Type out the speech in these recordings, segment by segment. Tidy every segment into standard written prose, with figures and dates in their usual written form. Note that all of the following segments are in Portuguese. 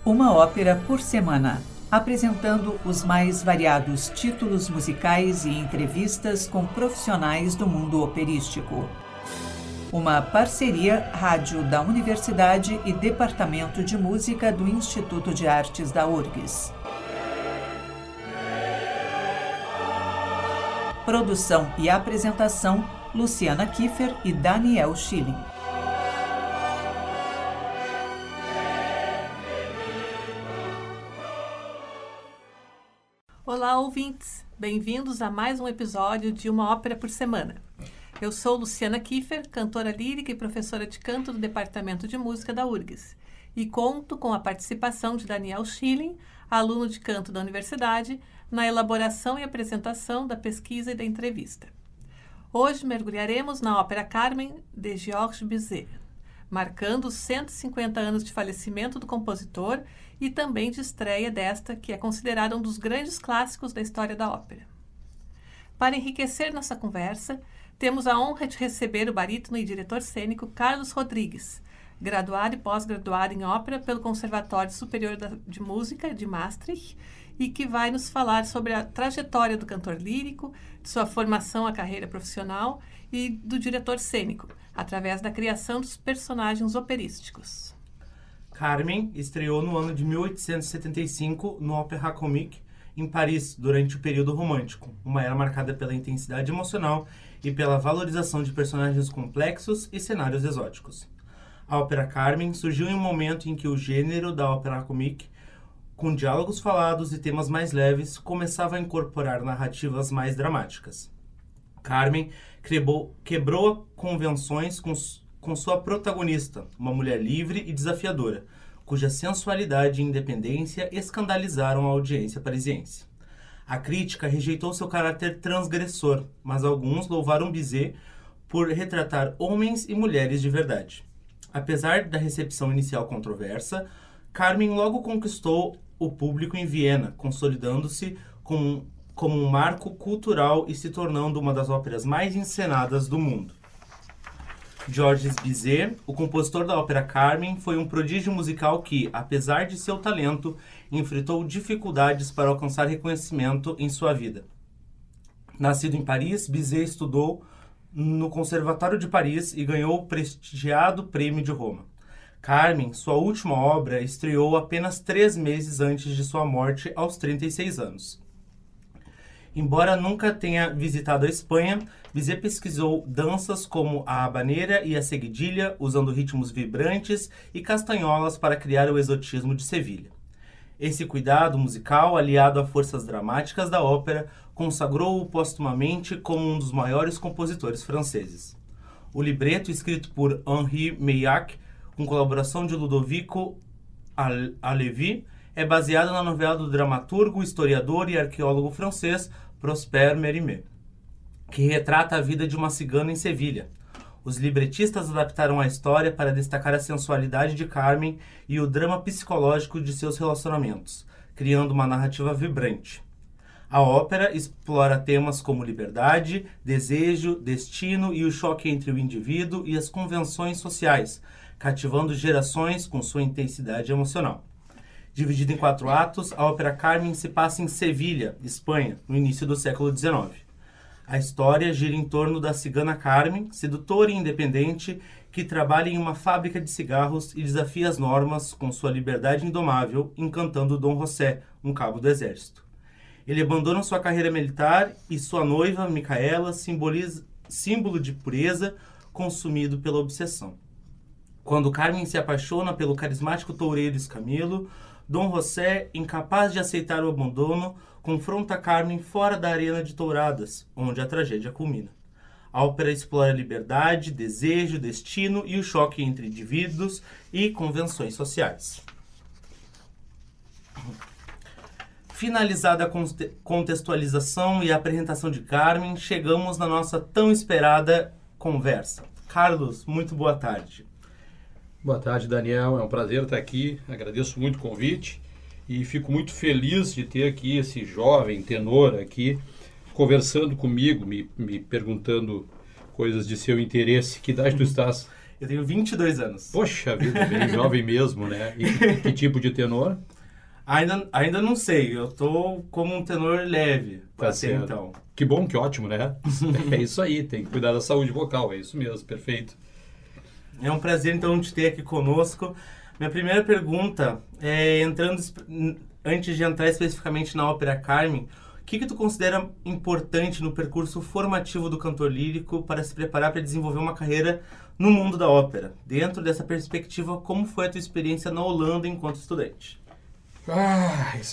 Uma ópera por semana, apresentando os mais variados títulos musicais e entrevistas com profissionais do mundo operístico. Uma parceria rádio da Universidade e Departamento de Música do Instituto de Artes da URGS. Produção e apresentação, Luciana Kiefer e Daniel Schilling. Olá, ouvintes! Bem-vindos a mais um episódio de Uma Ópera por Semana. Eu sou Luciana Kiefer, cantora lírica e professora de canto do Departamento de Música da URGS, e conto com a participação de Daniel Schilling, aluno de canto da universidade, na elaboração e apresentação da pesquisa e da entrevista. Hoje mergulharemos na ópera Carmen, de Georges Bizet, marcando os 150 anos de falecimento do compositor e também de estreia desta, que é considerada um dos grandes clássicos da história da ópera. Para enriquecer nossa conversa, temos a honra de receber o barítono e diretor cênico Carlos Rodrigues, graduado e pós-graduado em ópera pelo Conservatório Superior de Música de Maastricht, e que vai nos falar sobre a trajetória do cantor lírico, de sua formação à carreira profissional e do diretor cênico, através da criação dos personagens operísticos. Carmen estreou no ano de 1875 no Opéra Comique, em Paris, durante o período romântico, uma era marcada pela intensidade emocional e pela valorização de personagens complexos e cenários exóticos. A ópera Carmen surgiu em um momento em que o gênero da ópera comique, com diálogos falados e temas mais leves, começava a incorporar narrativas mais dramáticas. Carmen quebrou convenções com sua protagonista, uma mulher livre e desafiadora, cuja sensualidade e independência escandalizaram a audiência parisiense. A crítica rejeitou seu caráter transgressor, mas alguns louvaram Bizet por retratar homens e mulheres de verdade. Apesar da recepção inicial controversa, Carmen logo conquistou o público em Viena, consolidando-se como um marco cultural e se tornando uma das óperas mais encenadas do mundo. Georges Bizet, o compositor da ópera Carmen, foi um prodígio musical que, apesar de seu talento, enfrentou dificuldades para alcançar reconhecimento em sua vida. Nascido em Paris, Bizet estudou no Conservatório de Paris e ganhou o prestigiado Prêmio de Roma. Carmen, sua última obra, estreou apenas 3 meses antes de sua morte, aos 36 anos. Embora nunca tenha visitado a Espanha, Bizet pesquisou danças como a habanera e a seguidilha, usando ritmos vibrantes e castanholas para criar o exotismo de Sevilha. Esse cuidado musical, aliado a forças dramáticas da ópera, consagrou-o póstumamente como um dos maiores compositores franceses. O libreto, escrito por Henri Meilhac, com colaboração de Ludovico Halévy, é baseado na novela do dramaturgo, historiador e arqueólogo francês Prosper Mérimée, que retrata a vida de uma cigana em Sevilha. Os libretistas adaptaram a história para destacar a sensualidade de Carmen e o drama psicológico de seus relacionamentos, criando uma narrativa vibrante. A ópera explora temas como liberdade, desejo, destino e o choque entre o indivíduo e as convenções sociais, cativando gerações com sua intensidade emocional. Dividida em 4 atos, a ópera Carmen se passa em Sevilha, Espanha, no início do século XIX. A história gira em torno da cigana Carmen, sedutora e independente, que trabalha em uma fábrica de cigarros e desafia as normas com sua liberdade indomável, encantando Dom José, um cabo do exército. Ele abandona sua carreira militar e sua noiva, Micaela, símbolo de pureza, consumido pela obsessão. Quando Carmen se apaixona pelo carismático toureiro Escamilo, Dom José, incapaz de aceitar o abandono, confronta Carmen fora da arena de touradas, onde a tragédia culmina. A ópera explora liberdade, desejo, destino e o choque entre indivíduos e convenções sociais. Finalizada a contextualização e a apresentação de Carmen, chegamos na nossa tão esperada conversa. Carlos, muito boa tarde. Boa tarde, Daniel. É um prazer estar aqui. Agradeço muito o convite e fico muito feliz de ter aqui esse jovem tenor aqui conversando comigo, me perguntando coisas de seu interesse. Que idade tu estás? Eu tenho 22 anos. Poxa vida, bem jovem mesmo, né? E que tipo de tenor? Ainda não sei, eu tô como um tenor leve, Tá até certo. então. Que bom, que ótimo, né? É isso aí, tem que cuidar da saúde vocal, é isso mesmo, perfeito. É um prazer, então, te ter aqui conosco. Minha primeira pergunta é, antes de entrar especificamente na ópera Carmen, o que tu considera importante no percurso formativo do cantor lírico para se preparar para desenvolver uma carreira no mundo da ópera? Dentro dessa perspectiva, como foi a tua experiência na Holanda enquanto estudante? Esse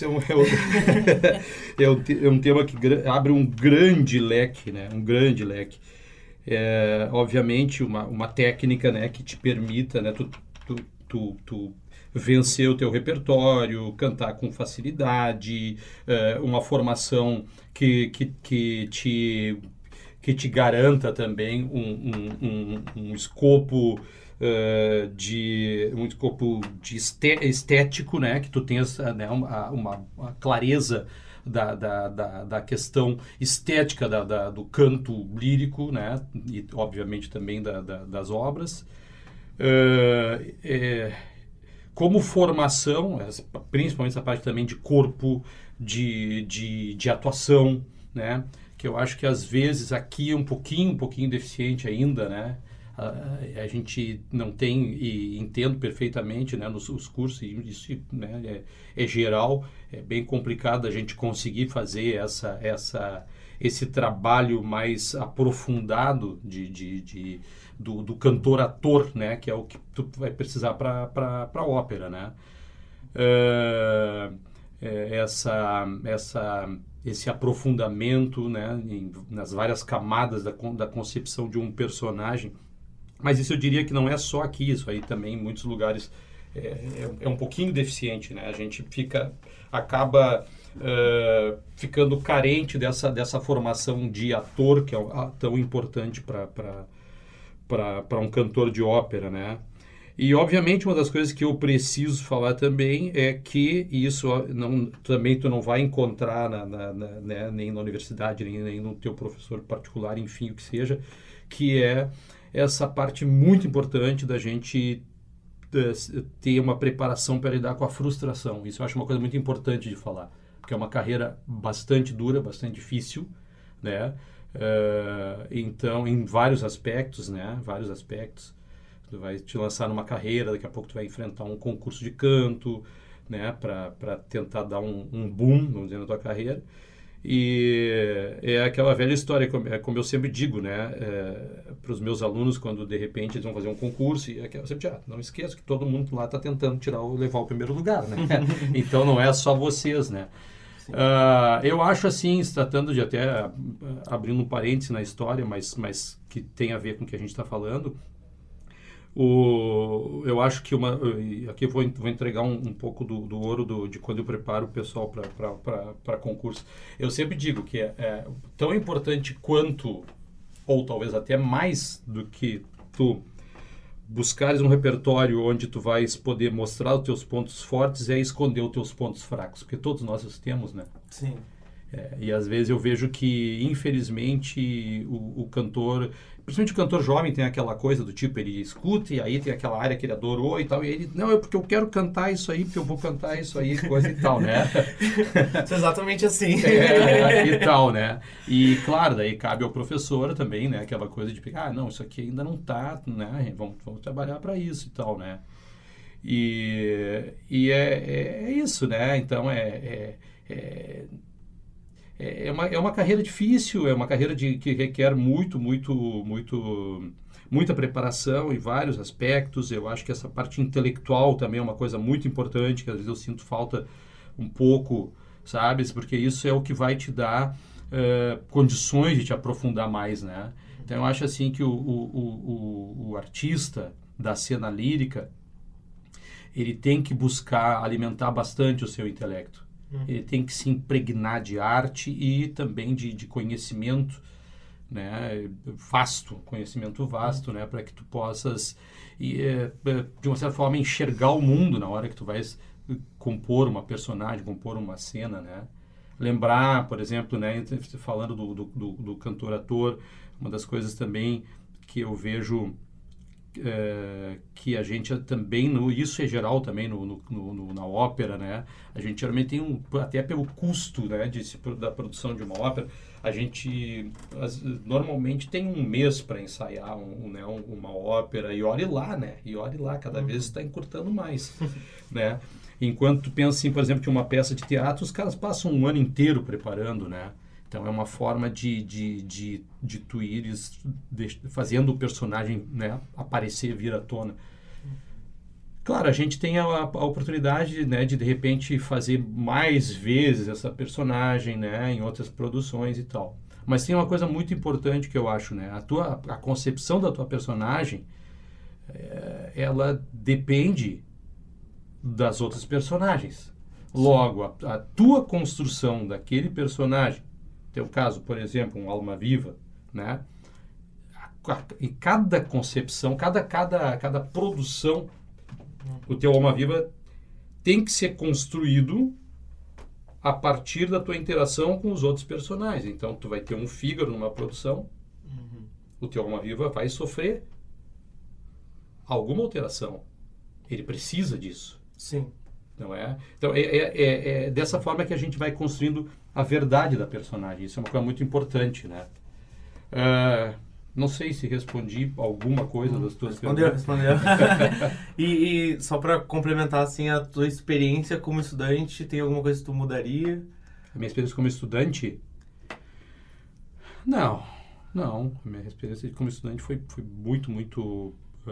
é um tema que abre um grande leque, né? Um grande leque. Obviamente, uma técnica, né, que te permita, né, tu vencer o teu repertório, cantar com facilidade, uma formação que te garanta também um escopo estético, né, que tu tenhas, né, uma clareza da questão estética do canto lírico, né, e obviamente também das obras. Como formação, principalmente essa parte também de corpo, de atuação, né, que eu acho que às vezes aqui é um pouquinho deficiente ainda, né. A gente não tem, e entendo perfeitamente, né, nos cursos, e isso, né, é geral, é bem complicado a gente conseguir fazer esse trabalho mais aprofundado do cantor-ator, né, que é o que tu vai precisar para a ópera, né. Esse aprofundamento, né, nas várias camadas da concepção de um personagem. Mas isso eu diria que não é só aqui, isso aí também em muitos lugares é um pouquinho deficiente, né? A gente acaba ficando carente dessa formação de ator, que é tão importante para um cantor de ópera, né? E, obviamente, uma das coisas que eu preciso falar também é que isso também tu não vai encontrar né, nem na universidade, nem no teu professor particular, enfim, o que seja, que é essa parte muito importante da gente ter uma preparação para lidar com a frustração. Isso eu acho uma coisa muito importante de falar, porque é uma carreira bastante dura, bastante difícil, né? Então, em vários aspectos, né? Vários aspectos. Tu vai te lançar numa carreira, daqui a pouco tu vai enfrentar um concurso de canto, né? Para tentar dar um boom, vamos dizer, na tua carreira. E é aquela velha história, como eu sempre digo, né, para os meus alunos, quando de repente eles vão fazer um concurso, e eu sempre digo, não esqueça que todo mundo lá está tentando levar o primeiro lugar, né? Então não é só vocês, né? Eu acho assim, se tratando de até abrindo um parêntese na história, mas que tem a ver com o que a gente está falando, eu acho que aqui eu vou entregar um pouco do ouro de quando eu preparo o pessoal para concurso. Eu sempre digo que é tão importante quanto, ou talvez até mais do que tu buscares um repertório onde tu vais poder mostrar os teus pontos fortes, é esconder os teus pontos fracos, porque todos nós os temos, né? Sim. E às vezes eu vejo que, infelizmente, o cantor, principalmente o cantor jovem, tem aquela coisa do tipo, ele escuta e aí tem aquela área que ele adorou e tal, e ele, não, é porque eu quero cantar isso aí, porque eu vou cantar isso aí, coisa e tal, né? Isso é exatamente assim. E tal, né? E, claro, daí cabe ao professor também, né? Aquela coisa de, não, isso aqui ainda não tá, né? Vamos trabalhar para isso e tal, né? E é isso, né? Então, é uma carreira difícil, é uma carreira que requer muita preparação em vários aspectos. Eu acho que essa parte intelectual também é uma coisa muito importante, que às vezes eu sinto falta um pouco, sabes? Porque isso é o que vai te dar condições de te aprofundar mais, né? Então eu acho assim que o artista da cena lírica, ele tem que buscar alimentar bastante o seu intelecto. Ele tem que se impregnar de arte e também de conhecimento, né, conhecimento vasto, né, para que tu possas, de uma certa forma, enxergar o mundo na hora que tu vais compor uma personagem, compor uma cena, né. Lembrar, por exemplo, né, falando do cantor-ator, uma das coisas também que eu vejo que a gente também, isso é geral também na ópera, né? A gente geralmente tem até pelo custo, né, da produção de uma ópera, a gente normalmente tem um mês para ensaiar uma ópera, e olhe lá, né? E olhe lá, cada vez está encurtando mais, né? Enquanto tu pensa assim, por exemplo, que uma peça de teatro, os caras passam um ano inteiro preparando, né? Então é uma forma de tu ires fazendo o personagem, né, aparecer, vir à tona. Claro, a gente tem a oportunidade, né, de repente fazer mais vezes essa personagem, né, em outras produções e tal. Mas tem uma coisa muito importante que eu acho, né, a concepção da tua personagem, ela depende das outras personagens. Logo, a tua construção daquele personagem, teu caso, por exemplo, um Alma Viva, né? Em cada concepção, cada produção, o teu Alma Viva tem que ser construído a partir da tua interação com os outros personagens. Então, tu vai ter um Fígaro numa produção, o teu Alma Viva vai sofrer alguma alteração. Ele precisa disso. Sim. Não é? Então, é dessa forma que a gente vai construindo a verdade da personagem. Isso é uma coisa muito importante, né? Não sei se respondi alguma coisa das tuas perguntas. Respondeu. E só para complementar, assim, a tua experiência como estudante, tem alguma coisa que tu mudaria? A minha experiência como estudante? Não. A minha experiência como estudante foi muito, muito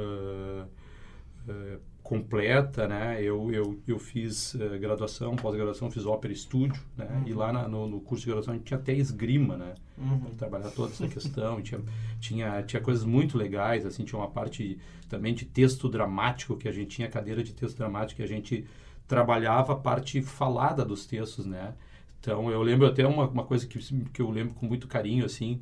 completa, né? Eu fiz graduação, pós-graduação, fiz ópera estúdio, né? E lá no curso de graduação a gente tinha até esgrima, né? Para trabalhar toda essa questão. Tinha coisas muito legais, assim, tinha uma parte também de texto dramático, que a gente tinha cadeira de texto dramático, que a gente trabalhava a parte falada dos textos, né? Então, eu lembro até uma coisa que eu lembro com muito carinho, assim,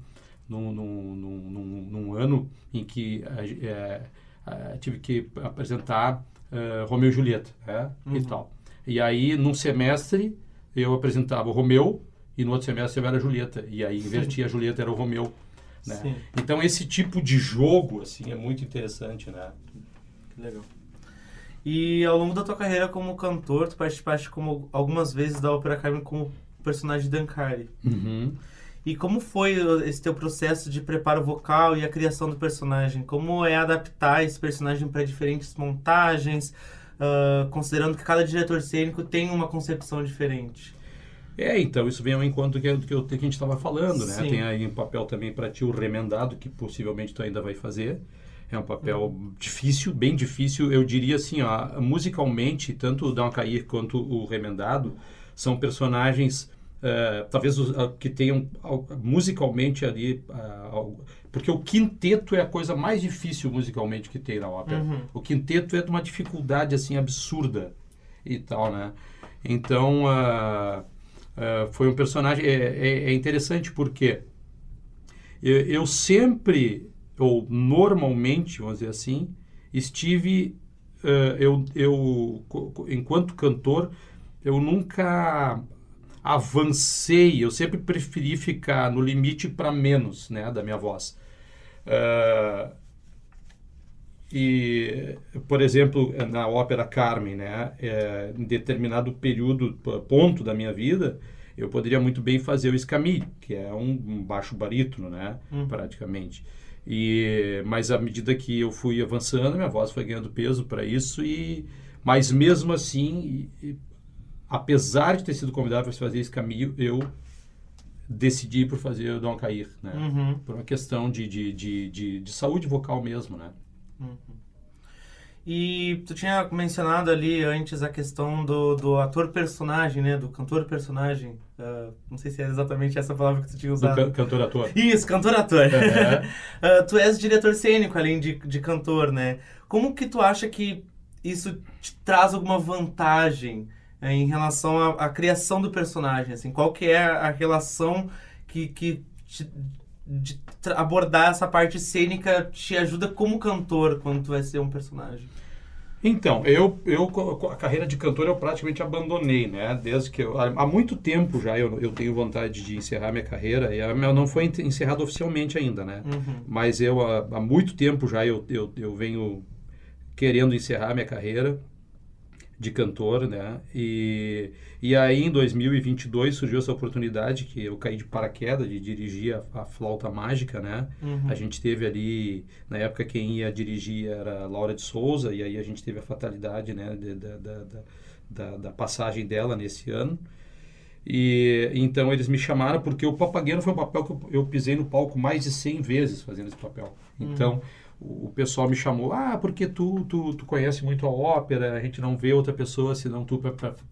num ano em que tive que apresentar Romeu e Julieta, né? E tal. E aí, num semestre, eu apresentava o Romeu e no outro semestre eu era a Julieta. E aí, invertia, a Julieta era o Romeu, né? Então, esse tipo de jogo, assim, é muito interessante, né? Que legal. E ao longo da tua carreira como cantor, tu participaste algumas vezes da Ópera Carmen como personagem de Dancari. E como foi esse teu processo de preparo vocal e a criação do personagem? Como é adaptar esse personagem para diferentes montagens, considerando que cada diretor cênico tem uma concepção diferente? Então, isso vem ao encontro que a gente estava falando, né? Sim. Tem aí um papel também para ti, o Remendado, que possivelmente tu ainda vai fazer. É um papel difícil, bem difícil. Eu diria assim, musicalmente, tanto o Dancari quanto o Remendado são personagens... talvez que tenham musicalmente ali, porque o quinteto é a coisa mais difícil musicalmente que tem na ópera. O quinteto é de uma dificuldade assim absurda e tal, né? Então foi um personagem é interessante porque eu sempre, ou normalmente, vamos dizer assim, estive enquanto cantor, eu nunca avancei, eu sempre preferi ficar no limite para menos, né, da minha voz. E, por exemplo, na Ópera Carmen, né, em determinado ponto da minha vida, eu poderia muito bem fazer o Escamilho, que é um baixo barítono, né, praticamente. Mas à medida que eu fui avançando, minha voz foi ganhando peso para isso, mas mesmo assim... apesar de ter sido convidado para fazer esse caminho, eu decidi por fazer o Dancari, né? Por uma questão de saúde vocal mesmo, né? E tu tinha mencionado ali antes a questão do ator-personagem, né? Do cantor-personagem. Não sei se é exatamente essa palavra que tu tinha usado. Do cantor-ator. Isso, cantor-ator. Tu és diretor cênico, além de cantor, né? Como que tu acha que isso te traz alguma vantagem em relação à criação do personagem, assim? Qual que é a relação que de abordar essa parte cênica te ajuda como cantor quando tu vai ser um personagem? Então, a carreira de cantor eu praticamente abandonei, né? Desde que há muito tempo já eu tenho vontade de encerrar minha carreira, e a minha não foi encerrada oficialmente ainda, né? Mas há muito tempo já eu venho querendo encerrar minha carreira de cantor, né? E aí em 2022 surgiu essa oportunidade que eu caí de paraquedas de dirigir a Flauta Mágica, né? A gente teve ali, na época quem ia dirigir era Laura de Souza, e aí a gente teve a fatalidade, né? Da passagem dela nesse ano. E então eles me chamaram porque o Papagueiro foi um papel que eu pisei no palco mais de 100 vezes fazendo esse papel. Então o pessoal me chamou, porque tu conhece muito a ópera, a gente não vê outra pessoa senão tu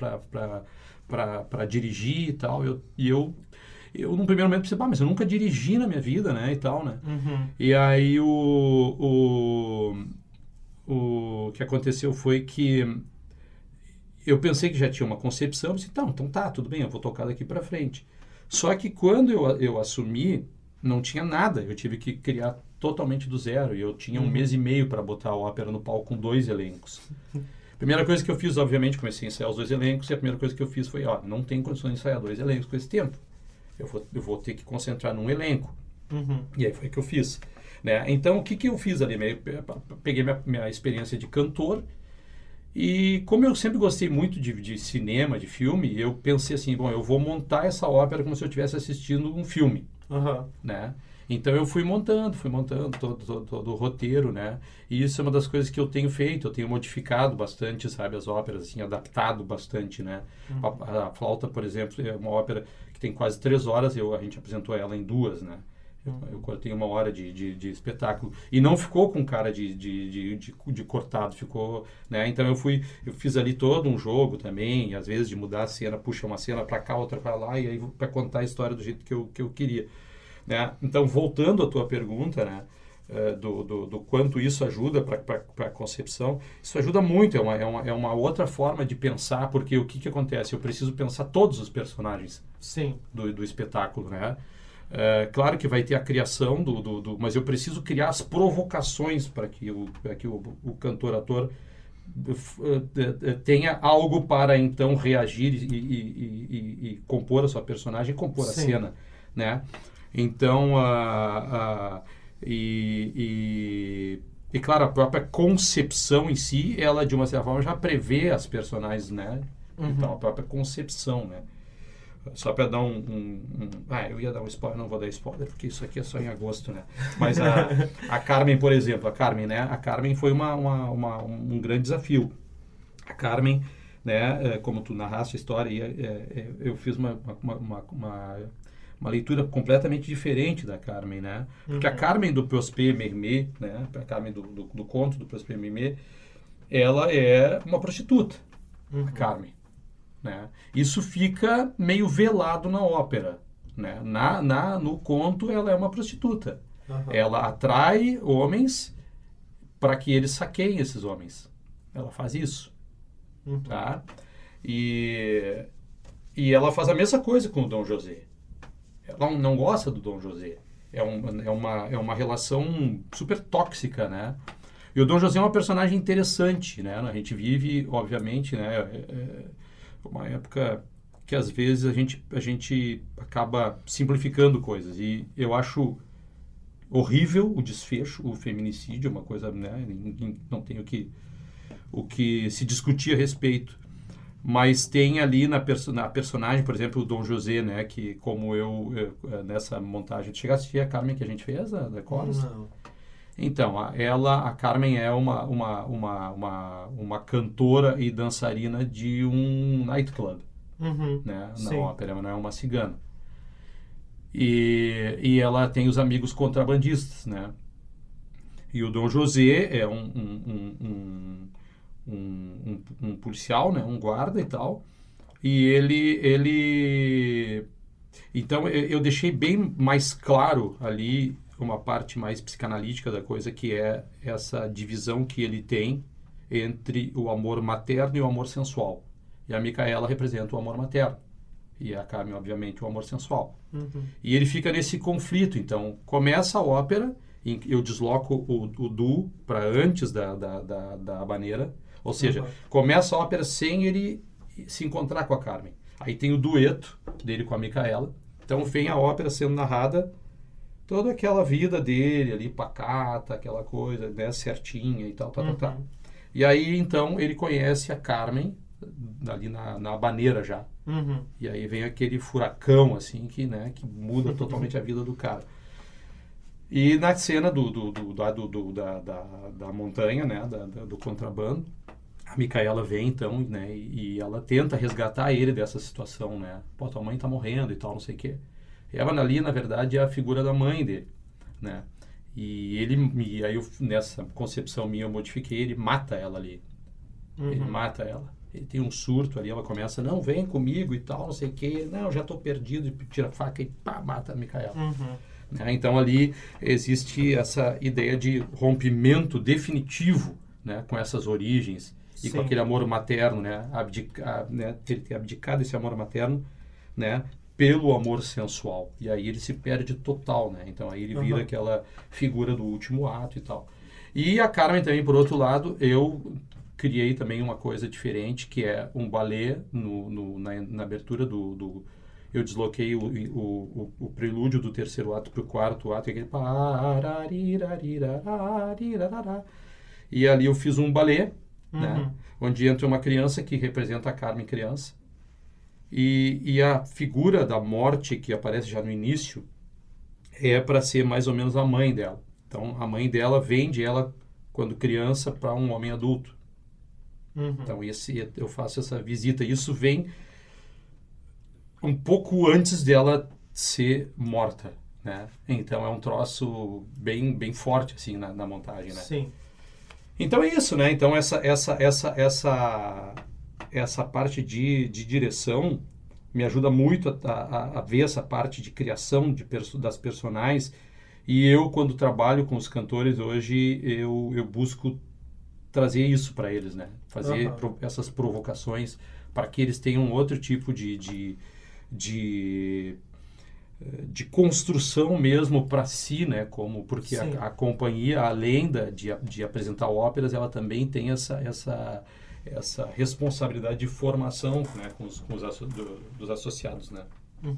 para dirigir e tal. Eu no primeiro momento pensei, mas eu nunca dirigi na minha vida, né, e tal, né. E aí o que aconteceu foi que eu pensei que já tinha uma concepção, eu disse, então tá, tudo bem, eu vou tocar daqui para frente. Só que quando eu assumi, não tinha nada, eu tive que criar totalmente do zero, e eu tinha 1 mês e meio para botar a ópera no palco com 2 elencos. Primeira coisa que eu fiz, obviamente, comecei a ensaiar os 2 elencos, e a primeira coisa que eu fiz foi, não tem condições de ensaiar 2 elencos com esse tempo. Eu vou ter que concentrar num elenco. E aí foi o que eu fiz. Né? Então, o que eu fiz ali? Peguei minha experiência de cantor, e como eu sempre gostei muito de cinema, de filme, eu pensei assim, eu vou montar essa ópera como se eu estivesse assistindo um filme. Né? Então eu fui montando todo o roteiro, né? E isso é uma das coisas que eu tenho feito, eu tenho modificado bastante, sabe, as óperas, assim, adaptado bastante, né? A Flauta, por exemplo, é uma ópera que tem quase 3 horas, a gente apresentou ela em 2, né? Eu cortei 1 hora de espetáculo. E não ficou com cara de cortado, ficou, né? Então eu fiz ali todo um jogo também, às vezes de mudar a cena, puxa uma cena para cá, outra para lá, e aí para contar a história do jeito que eu queria. Né? Então, voltando à tua pergunta, né, do quanto isso ajuda para a concepção, isso ajuda muito, é uma outra forma de pensar, porque o que acontece? Eu preciso pensar todos os personagens do espetáculo, né? Claro que vai ter a criação mas eu preciso criar as provocações para que o cantor-ator tenha algo para então reagir e compor a sua personagem, compor a cena, né? Então, claro, a própria concepção em si, ela de uma certa forma já prevê as personagens, né? Então, a própria concepção, né? Só para dar eu ia dar um spoiler, não vou dar spoiler, porque isso aqui é só em agosto, né? Mas a Carmen, por exemplo, né? A Carmen foi um grande desafio. A Carmen, né? Como tu narraste a história, eu fiz uma leitura completamente diferente da Carmen, né? Porque a Carmen do Prosper Mérimée, né? A Carmen do conto do Prosper Mérimée, ela é uma prostituta, a Carmen, né? Isso fica meio velado na ópera, né? No conto, ela é uma prostituta. Ela atrai homens para que eles saqueiem esses homens. Ela faz isso, tá? E ela faz a mesma coisa com o Dom José. Ela não gosta do Dom José. É uma relação super tóxica, né? E o Dom José é uma personagem interessante, né? A gente vive, obviamente, né? Uma época que às vezes a gente acaba simplificando coisas. E eu acho horrível o desfecho, o feminicídio, uma coisa, né? Não tem o que se discutir a respeito. Mas tem ali na personagem, por exemplo, o Dom José, né? Que como eu nessa montagem... Tu chegaste a assistir a Carmen que a gente fez, da Chorus? Não. Então, a Carmen é uma cantora e dançarina de um nightclub, né? Na ópera, ela não é uma cigana. E ela tem os amigos contrabandistas, né? E o Dom José é um policial, né? Um guarda e tal. E ele... Então, eu deixei bem mais claro ali uma parte mais psicanalítica da coisa, que é essa divisão que ele tem entre o amor materno e o amor sensual. E a Micaela representa o amor materno. E a Carmen, obviamente, o amor sensual. E ele fica nesse conflito. Então, começa a ópera, eu desloco o duo para antes da habanera, Ou seja, começa a ópera sem ele se encontrar com a Carmen. Aí tem o dueto dele com a Micaela. Então vem a ópera sendo narrada, toda aquela vida dele ali, pacata, aquela coisa, né, certinha e tal. E aí, então, ele conhece a Carmen, ali na habaneira já. E aí vem aquele furacão, assim, que muda totalmente a vida do cara. E na cena da montanha, né, do contrabando, a Micaela vem, então, né, e ela tenta resgatar ele dessa situação, né? Pô, tua mãe tá morrendo e tal, não sei o quê. Ela ali, na verdade, é a figura da mãe dele, né? E aí eu, nessa concepção minha, eu modifiquei, ele mata ela ali. Ele mata ela. Ele tem um surto ali, ela começa, não, vem comigo e tal, não sei o quê. Não, já tô perdido, e tira a faca e pá, mata a Micaela. Né? Então ali existe essa ideia de rompimento definitivo, né, com essas origens. E com aquele amor materno, né? Ter abdicado esse amor materno, né? Pelo amor sensual. E aí ele se perde total, né? Então aí ele vira aquela figura do último ato e tal. E a Carmen também, por outro lado, eu criei também uma coisa diferente, que é um balé na abertura do... Eu desloquei o prelúdio do terceiro ato para o quarto ato, aquele... E ali eu fiz um balé, né? Onde entra uma criança que representa a Carmen criança, e a figura da morte que aparece já no início é para ser mais ou menos a mãe dela. Então a mãe dela vende ela quando criança para um homem adulto. Então eu faço essa visita. Isso vem um pouco antes dela ser morta, né? Então é um troço bem, bem forte assim na montagem, né? Sim. Então é isso, né? Então essa parte de direção me ajuda muito a ver essa parte de criação das personagens. E eu, quando trabalho com os cantores hoje, eu busco trazer isso para eles, né? Fazer essas provocações para que eles tenham outro tipo de construção mesmo para si, né? Porque a companhia, além de apresentar óperas, ela também tem essa responsabilidade de formação, né? dos associados, né?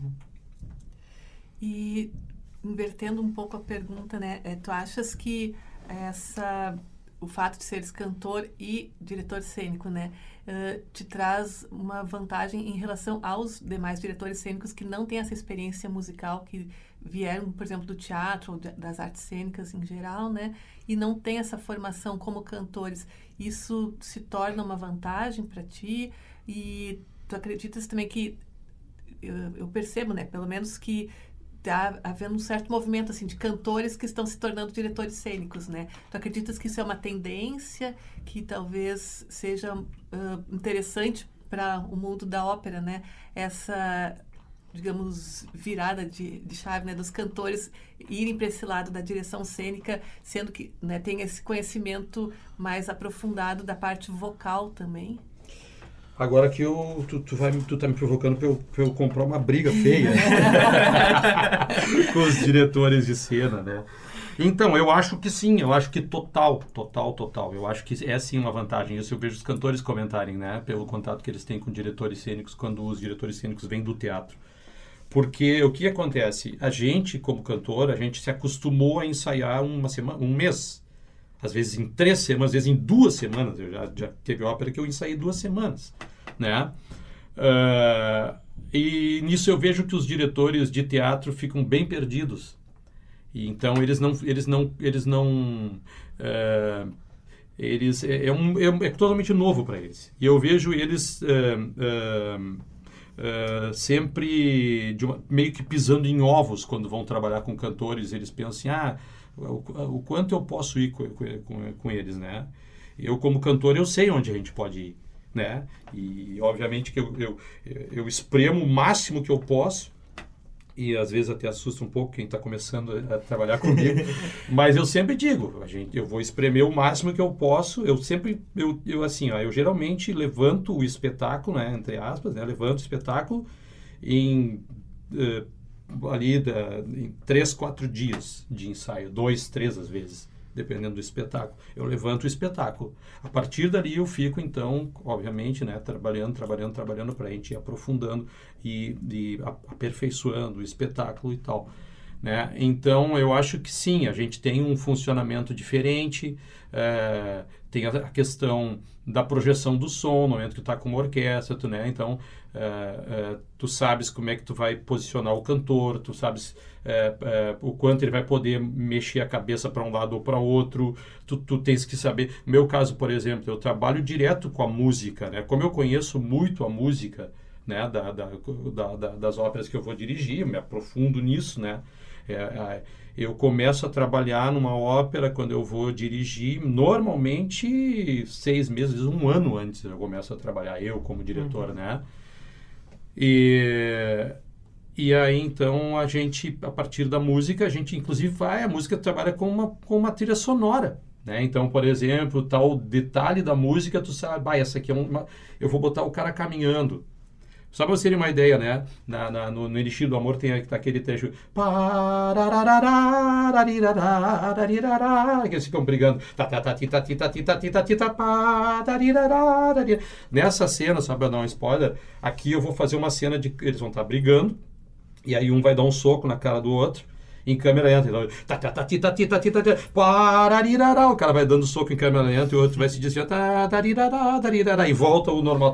E invertendo um pouco a pergunta, né? Tu achas que o fato de seres cantor e diretor cênico, né, te traz uma vantagem em relação aos demais diretores cênicos que não têm essa experiência musical, que vieram, por exemplo, do teatro ou das artes cênicas em geral, né, e não têm essa formação como cantores? Isso se torna uma vantagem para ti? E tu acreditas também que, eu percebo, né, pelo menos que está havendo um certo movimento assim de cantores que estão se tornando diretores cênicos, né? Tu acreditas que isso é uma tendência que talvez seja interessante para o mundo da ópera, né? Essa, digamos, virada de chave, né, dos cantores irem para esse lado da direção cênica, sendo que, né, tem esse conhecimento mais aprofundado da parte vocal também? Agora que tu tá me provocando pra eu comprar uma briga feia com os diretores de cena, né? Então, eu acho que sim, eu acho que total. Eu acho que é sim uma vantagem. Isso eu vejo os cantores comentarem, né? Pelo contato que eles têm com diretores cênicos, quando os diretores cênicos vêm do teatro. Porque o que acontece? A gente, como cantor, a gente se acostumou a ensaiar um mês. Às vezes em 3 semanas, às vezes em 2 semanas. Eu já teve ópera que eu ensaiei 2 semanas, né? E nisso eu vejo que os diretores de teatro ficam bem perdidos. E então é totalmente novo para eles. E eu vejo eles sempre meio que pisando em ovos quando vão trabalhar com cantores. Eles pensam assim, o quanto eu posso ir com eles, né? Eu, como cantor, eu sei onde a gente pode ir, né? E, obviamente, que eu espremo o máximo que eu posso, e às vezes até assusta um pouco quem está começando a trabalhar comigo, mas eu sempre digo, eu vou espremer o máximo que eu posso. Eu geralmente levanto o espetáculo, né, entre aspas, né, levanto o espetáculo em 3, 4 dias de ensaio, 2, 3 às vezes, dependendo do espetáculo. Eu levanto o espetáculo. A partir dali eu fico, então, obviamente, né, trabalhando para a gente ir aprofundando e aperfeiçoando o espetáculo e tal. Né? Então, eu acho que sim, a gente tem um funcionamento diferente, tem a questão da projeção do som, no momento que tu está com uma orquestra, né? Então, tu sabes como é que tu vai posicionar o cantor, tu sabes o quanto ele vai poder mexer a cabeça para um lado ou para outro, tu tens que saber. No meu caso, por exemplo, eu trabalho direto com a música, né? Como eu conheço muito a música, né? Das óperas que eu vou dirigir, me aprofundo nisso, né? Eu começo a trabalhar numa ópera quando eu vou dirigir, normalmente 6 meses, 1 ano antes eu começo a trabalhar, eu como diretor, né? E aí, então, a gente, a partir da música, a gente inclusive a música trabalha com uma trilha sonora, né? Então, por exemplo, tal detalhe da música, tu sabe, essa aqui eu vou botar o cara caminhando. Só para você ter uma ideia, né? No Elixir do Amor tem aquele trecho que eles ficam brigando. Nessa cena, só para dar um spoiler, aqui eu vou fazer uma cena de eles vão estar brigando e aí um vai dar um soco na cara do outro. Em câmera lenta, o cara vai dando soco em câmera lenta e o outro vai se desviando e volta o normal,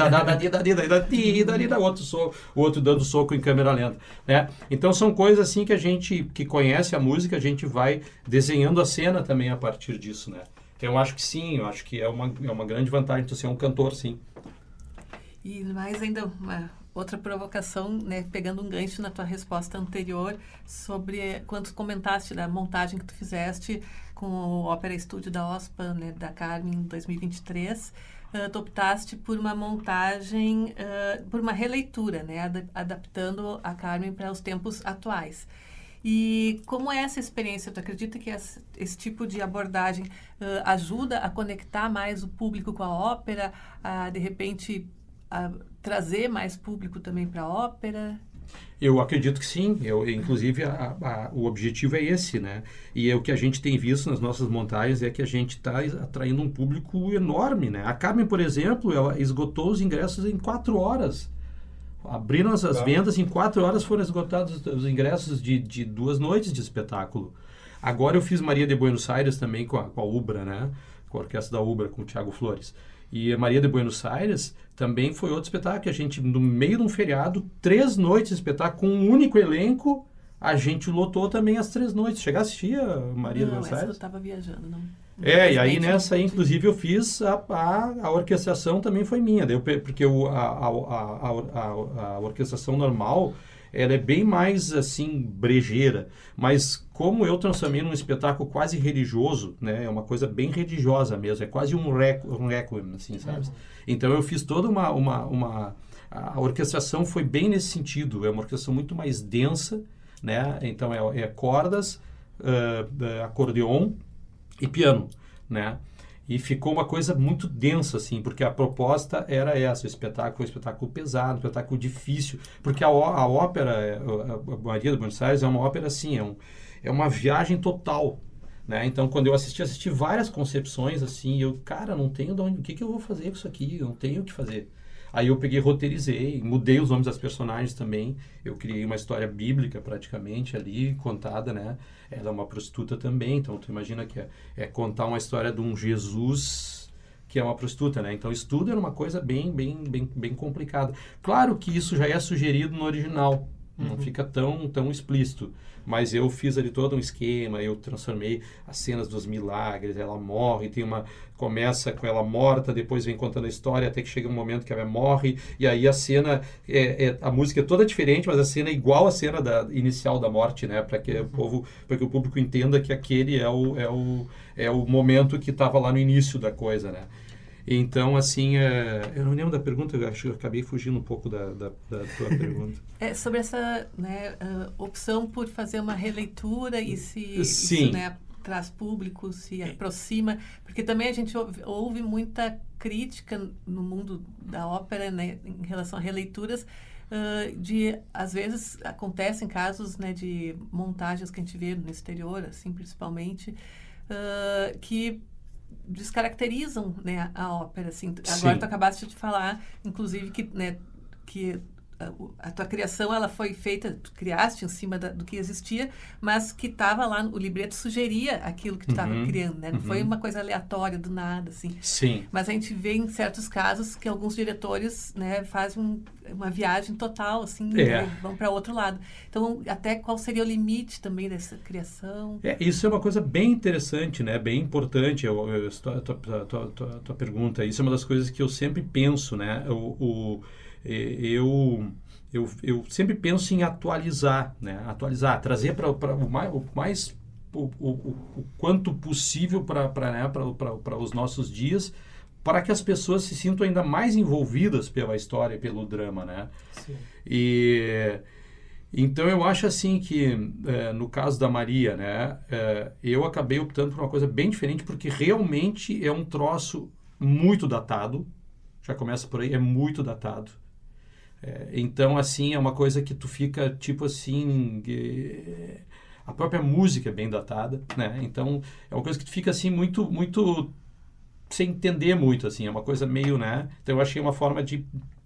o outro dando soco em câmera lenta, né? Então são coisas assim que a gente que conhece a música, a gente vai desenhando a cena também a partir disso, né? Então eu acho que sim, eu acho que é uma grande vantagem tu ser um cantor, sim. E mais ainda outra provocação, né, pegando um gancho na tua resposta anterior sobre quando comentaste da montagem que tu fizeste com o Ópera Estúdio da OSPA, né, da Carmen, em 2023, tu optaste por uma montagem, por uma releitura, né, adaptando a Carmen para os tempos atuais. E como é essa experiência? Tu acredita que esse tipo de abordagem ajuda a conectar mais o público com a ópera, a, de repente, a trazer mais público também para a ópera? Eu acredito que sim. Inclusive, o objetivo é esse, né? E o que a gente tem visto nas nossas montagens é que a gente está atraindo um público enorme, né? A Carmen, por exemplo, ela esgotou os ingressos em 4 horas. Abriram as vendas, em 4 horas foram esgotados os ingressos de 2 noites de espetáculo. Agora eu fiz Maria de Buenos Aires também com a Ubra, né? Com a orquestra da Ubra, com o Thiago Flores. E a Maria de Buenos Aires também foi outro espetáculo que a gente, no meio de um feriado, 3 noites de espetáculo com um único elenco, a gente lotou também as 3 noites. Chegar a assistir a Maria de Buenos Aires? Não, eu estava viajando, não. E aí nessa aí, inclusive, eu fiz a orquestração também foi minha, porque a orquestração normal, ela é bem mais, assim, brejeira, mas como eu transformei num espetáculo quase religioso, né, é uma coisa bem religiosa mesmo, é quase um requiem, assim, sabe? Então eu fiz toda a orquestração foi bem nesse sentido, é uma orquestração muito mais densa, né, então é cordas, acordeon e piano, né? E ficou uma coisa muito densa, assim, porque a proposta era essa, o espetáculo, um espetáculo pesado, um espetáculo difícil, porque a ópera, a Maria de Buenos Aires é uma ópera, assim, é uma viagem total, né? Então, quando eu assisti várias concepções, assim, eu, cara, não tenho de onde, o que eu vou fazer com isso aqui? Eu não tenho o que fazer. Aí eu peguei, roteirizei, mudei os nomes das personagens também, eu criei uma história bíblica praticamente ali, contada, né? Ela é uma prostituta também, então tu imagina que é contar uma história de um Jesus que é uma prostituta, né? Então isso tudo era uma coisa bem complicada. Claro que isso já é sugerido no original, não fica tão explícito, mas eu fiz ali todo um esquema, eu transformei as cenas dos milagres, ela morre, começa com ela morta, depois vem contando a história, até que chega um momento que ela morre, e aí a cena, a música é toda diferente, mas a cena é igual à cena inicial da morte, né? Para que o público entenda que aquele é o momento que estava lá no início da coisa, né? Então, assim, eu não lembro da pergunta, eu acho que eu acabei fugindo um pouco da tua pergunta. Sobre essa, né, opção por fazer uma releitura e se Sim. Isso, né, traz público, se aproxima, porque também a gente ouve muita crítica no mundo da ópera, né, em relação a releituras, às vezes acontecem casos, né, de montagens que a gente vê no exterior, assim, principalmente, que descaracterizam, né, a ópera, assim. Sim. Agora tu acabaste de falar, inclusive, que, né, que a tua criação, ela foi feita, tu criaste em cima do que existia, mas que estava lá, o libreto sugeria aquilo que tu estava criando, né? Não foi uma coisa aleatória, do nada, assim. Sim. Mas a gente vê em certos casos que alguns diretores, né, fazem uma viagem total, assim, né, vão para outro lado. Então, até qual seria o limite também dessa criação? Isso é uma coisa bem interessante, né? Bem importante, tua pergunta. Isso é uma das coisas que eu sempre penso, né? Eu sempre penso em atualizar, né? Trazer para o quanto possível para os nossos dias, para que as pessoas se sintam ainda mais envolvidas pela história e pelo drama, né? Sim. Então eu acho assim que no caso da Maria, né, eu acabei optando por uma coisa bem diferente, porque realmente é um troço muito datado. Já começa por aí, é muito datado. Então, assim, é uma coisa que tu fica, tipo assim, a própria música é bem datada, né? Então, é uma coisa que tu fica, assim, muito, muito sem entender muito, assim, é uma coisa meio, né? Então, eu achei uma forma de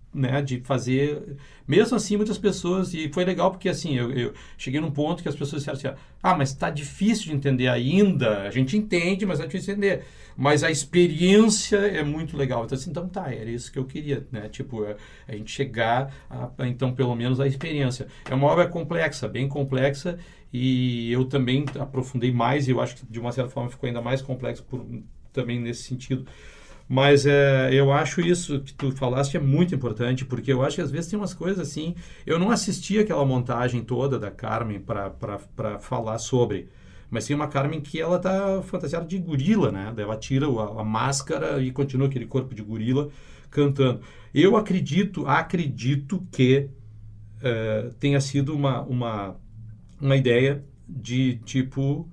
fazer, mesmo assim, muitas pessoas, e foi legal porque, assim, eu cheguei num ponto que as pessoas disseram assim, mas tá difícil de entender ainda, a gente entende, mas é difícil de entender, mas a experiência é muito legal. Então era isso que eu queria, né, tipo, a gente chegar então, pelo menos, a experiência. É uma obra complexa, bem complexa, e eu também aprofundei mais, e eu acho que, de uma certa forma, ficou ainda mais complexo também nesse sentido. Mas eu acho isso que tu falaste é muito importante, porque eu acho que às vezes tem umas coisas assim... Eu não assisti aquela montagem toda da Carmen para falar sobre, mas tem uma Carmen que ela tá fantasiada de gorila, né? Ela tira a máscara e continua aquele corpo de gorila cantando. Eu acredito que tenha sido uma ideia de tipo...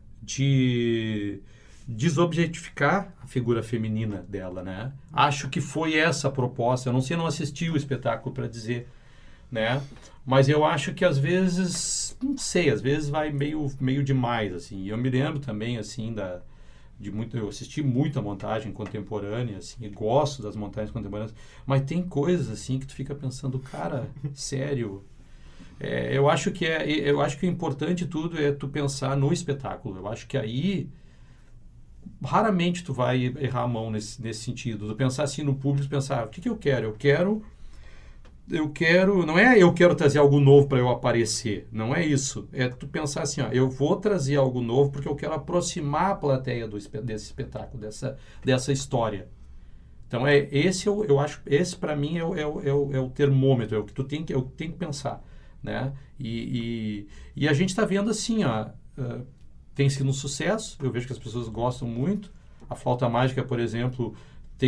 de desobjetificar a figura feminina dela, né? Acho que foi essa a proposta. Eu não assisti o espetáculo para dizer, né? Mas eu acho que às vezes, não sei, às vezes vai meio demais, assim. Eu me lembro também, assim, eu assisti muita montagem contemporânea, assim, e gosto das montagens contemporâneas, mas tem coisas, assim, que tu fica pensando, cara, sério... eu acho que o importante de tudo é tu pensar no espetáculo. Eu acho que aí raramente tu vai errar a mão nesse sentido. Tu pensar assim no público, pensar, o que eu quero? Eu quero, não é eu quero trazer algo novo para eu aparecer, não é isso. É tu pensar assim, eu vou trazer algo novo porque eu quero aproximar a plateia desse espetáculo, dessa história. Então eu acho, esse para mim é o termômetro, é o que eu tenho que pensar, né? E a gente está vendo assim, tem sido um sucesso, eu vejo que as pessoas gostam muito. A Flauta Mágica, por exemplo, tem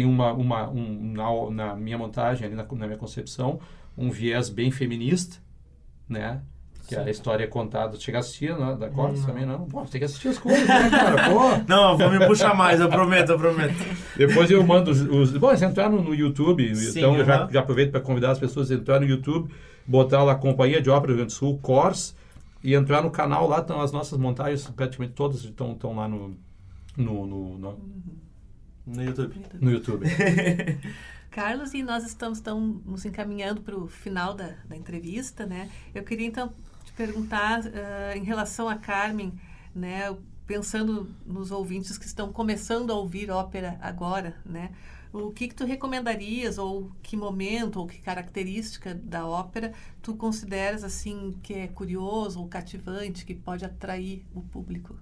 na minha montagem, ali na minha concepção, um viés bem feminista, né? Que a história é contada. Chega a assistir, né? Da Cortes também, não? Pô, tem que assistir as coisas, né, cara? Pô. Não, vou me puxar mais, eu prometo. Depois eu mando Bom, se entrar no YouTube, sim, então eu já aproveito para convidar as pessoas a entrar no YouTube, botar lá a Companhia de Ópera do Rio Grande do Sul, Cors, e entrar no canal, lá estão as nossas montagens, praticamente todas estão lá no YouTube. No YouTube. Carlos, e nós estamos nos encaminhando para o final da entrevista, né? Eu queria, então, te perguntar em relação a Carmen, né? Pensando nos ouvintes que estão começando a ouvir ópera agora, né? O que tu recomendarias, ou que momento, ou que característica da ópera tu consideras, assim, que é curioso ou cativante, que pode atrair o público?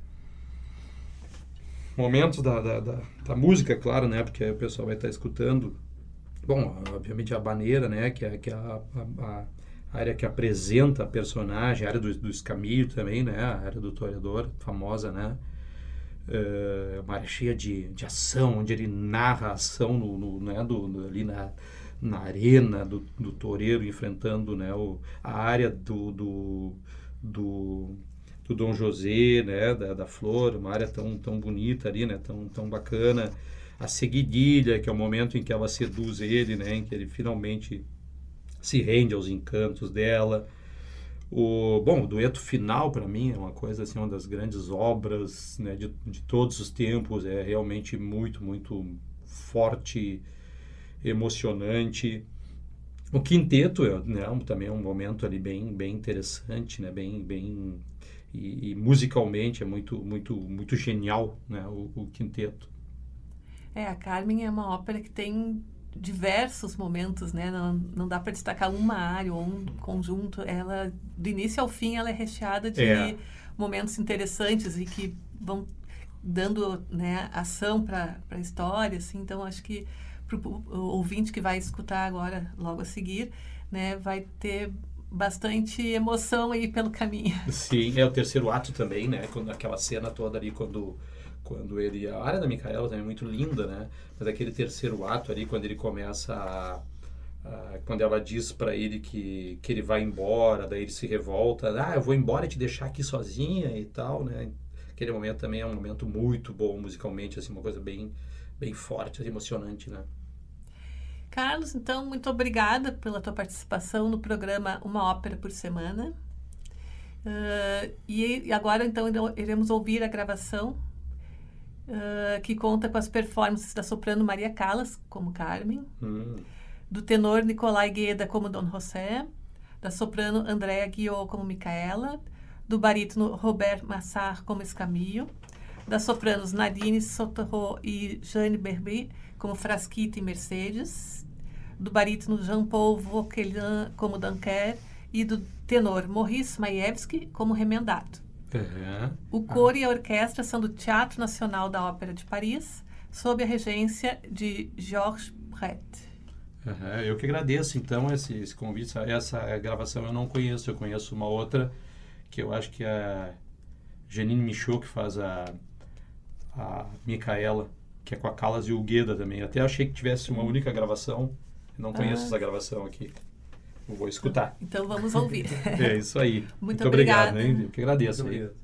Momentos da música, claro, né? Porque aí o pessoal vai estar escutando. Bom, obviamente a habaneira, né? Que é a área que apresenta a personagem, a área do escamilho também, né? A área do toreador, famosa, né? Uma área cheia de ação, onde ele narra a ação ali na arena do toureiro, enfrentando, né, a área do Dom José, né, da Flor, uma área tão bonita ali, né, tão bacana. A seguidilha, que é o momento em que ela seduz ele, né, em que ele finalmente se rende aos encantos dela. O dueto final, para mim, é uma coisa assim, uma das grandes obras, né, de todos os tempos. É realmente muito, muito forte, emocionante. O quinteto, né, também é um momento ali bem interessante, né, e musicalmente é muito, muito, muito genial, né, o quinteto. A Carmen é uma ópera que tem diversos momentos, né? Não dá para destacar uma área ou um conjunto. Ela, do início ao fim, ela é recheada de momentos interessantes e que vão dando, né, ação para a história, assim. Então, acho que para o ouvinte que vai escutar agora, logo a seguir, né, vai ter bastante emoção aí pelo caminho. Sim, é o terceiro ato também, né? Aquela cena toda ali quando ele... A área da Micaela também é muito linda, né? Mas aquele terceiro ato ali, quando ele começa quando ela diz para ele que ele vai embora, daí ele se revolta. Eu vou embora e te deixar aqui sozinha e tal, né? Aquele momento também é um momento muito bom musicalmente, assim, uma coisa bem forte, emocionante, né? Carlos, então, muito obrigada pela tua participação no programa Uma Ópera por Semana. E agora, então, iremos ouvir a gravação que conta com as performances da soprano Maria Callas, como Carmen, do tenor Nicolai Gueda, como Dom José, da soprano Andréa Guiot, como Micaela, do barítono Robert Massart, como Escamillo, das sopranos Nadine Soterro e Jeanne Berby, como Frasquita e Mercedes, do barítono Jean-Paul Vauquelin, como Dunker, e do tenor Maurice Maïevski, como Remendado. O coro e a orquestra são do Teatro Nacional da Ópera de Paris, sob a regência de Georges Pret. Eu que agradeço, então, esse convite. Essa gravação eu não conheço. Eu conheço uma outra que eu acho que é a Janine Michaud, que faz a Micaela, que é com a Callas e o Gueda também. Até achei que tivesse uma única gravação. Eu não conheço essa gravação aqui. Eu vou escutar. Então vamos ouvir. É isso aí. Muito obrigado, hein? Eu que agradeço. Muito obrigado.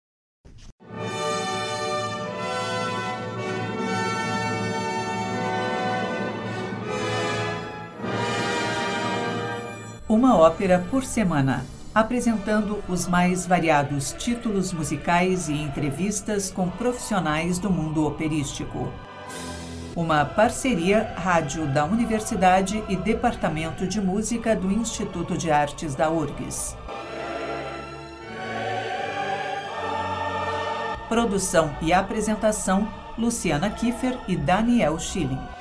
Uma ópera por semana, apresentando os mais variados títulos musicais e entrevistas com profissionais do mundo operístico. Uma parceria rádio da Universidade e Departamento de Música do Instituto de Artes da URGS. Produção e apresentação, Luciana Kiefer e Daniel Schilling.